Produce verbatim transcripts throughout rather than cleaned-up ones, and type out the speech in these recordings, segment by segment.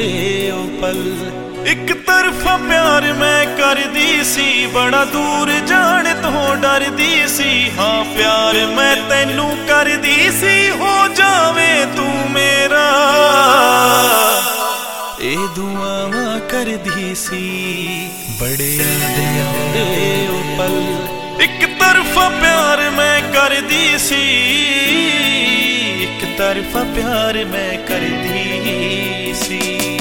ओ पल। एक तरफा प्यार मैं करदी सी, बड़ा दूर जाने तो डरदी सी। हाँ प्यार मैं तैनू करदी सी, हो जावे तू मेरा ए दुआवां करदी सी। बड़े याद आउंदे ओ पल। एक तरफा प्यार मैं करदी सी, एक तरफा प्यार मैं करदी सी।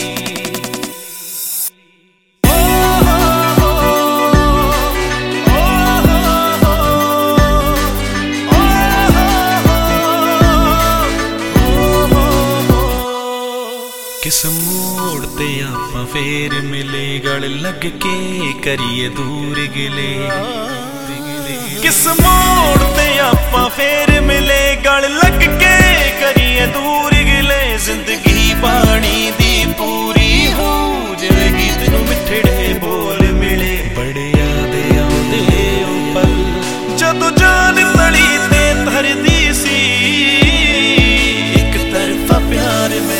किस मोड़ ते आपां फेर मिले, गल लग के करिए दूर गिले। किस मोड़ ते आपां फेर मिले, गल लग के करिए दूर गिले। जिंदगी पानी दी पूरी हो, जिवें गीत नूं मिठड़े बोल मिले। बड़े याद आउंदे ओ पल, जदों जान तली ते धरदी सी। एक तरफा प्यार मैं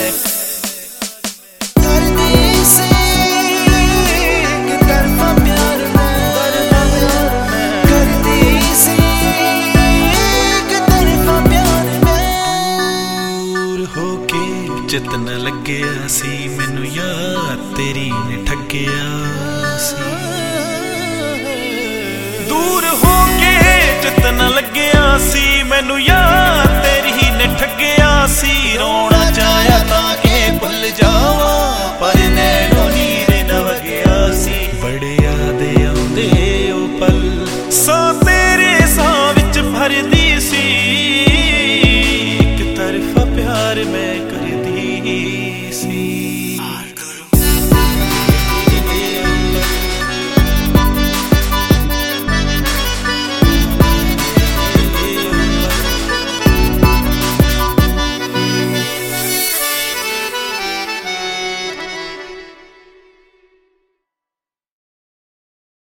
जितना लग्या सी, मैनू याद तेरी ने ठग्या सी। दूर हो के जितना लग्या सी, मैनू याद तेरी ने ठग्या सी। रो